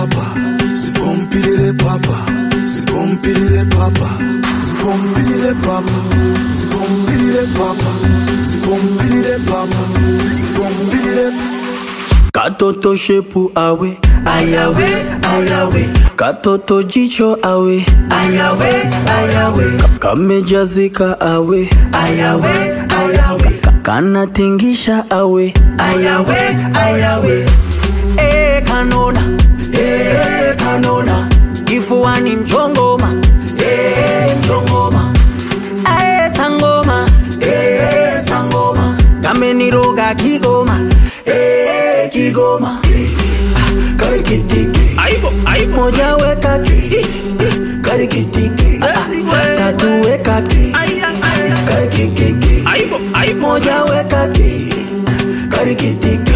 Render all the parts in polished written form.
papa, sipompilile papa, sipompilile papa, sipompilile papa, sipompilile papa, sipompilile papa, sipompilile. Katoto shepu awe, ayawe, ayawe. Katoto jicho awe, ayawe, ayawe. Kamejazika awe, ayawe, ayawe. Kana tingisha awe, ayawe, ayawe. Kanona, kanona. Kifuani mchongoma, mchongoma. Sangoma, sangoma. Kameniroga kigoma, kigoma. Karikitiki, aibo, aibo. Moja weka ki, karikitiki. Tatu weka ki, karikitiki. Aibo, aibo. Moja weka ki, karikitiki.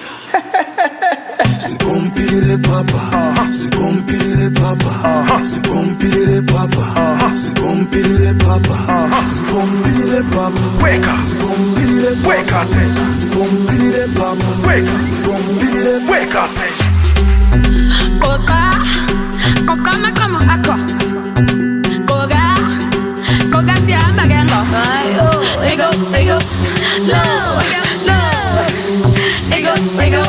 Sipompilile papa, sipompilile papa, sipompilile papa, sipompilile papa, sipompilile papa. Weka, sipompilile weka tena, sipompilile papa. Weka, sipompilile weka tena. Koka makamo ako. Koga siamba gengo. Ego, ego, low, low. Ego, ego,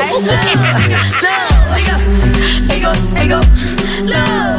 ego, low,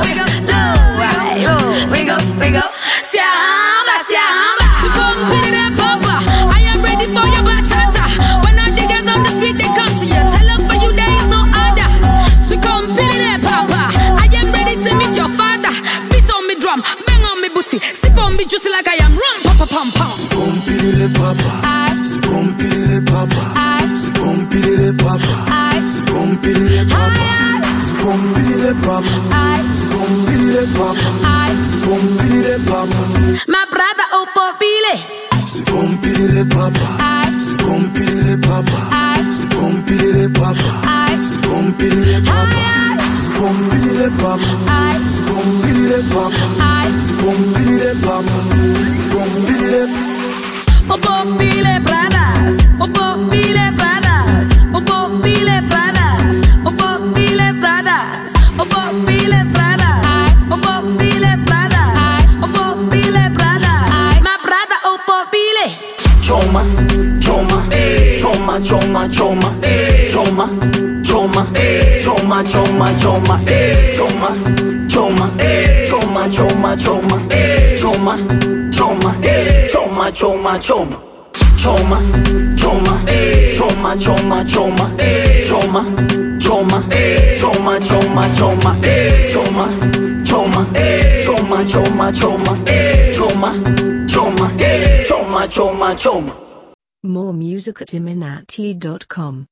ego, siamba, siamba. Sipompilile papa, I am ready for your batata. When all the girls on the street they come to you, tell them for you there is no other. Sipompilile papa, I am ready to meet your father. Beat on me drum, bang on me booty, sip on me juicy like I am rum, papa pam pam. Sipompilile papa, sipompilile papa, sipompilile papa, sipompilile papa, sipompilile papa, sipompilile papa, sipompilile papa. My brother Opopile. Sipompilile papa, sipompilile papa, sipompilile papa, sipompilile papa, sipompilile papa, sipompilile papa, sipompilile papa, sipompilile. Opopile brothers, Opopile brothers, Opopile brothers, Opopile brothers, Opopile brothers, Opopile brothers, Opopile brothers. My brother Opopile. Choma, choma, choma, choma, choma, choma, choma, choma, choma, choma, choma, choma, choma, choma, choma, choma, choma, choma, choma, choma. Choma, choma, choma, choma, choma, choma, choma, choma, choma, choma, choma, choma, choma, choma, choma, choma, choma, choma, choma, choma. More music at iminati.com.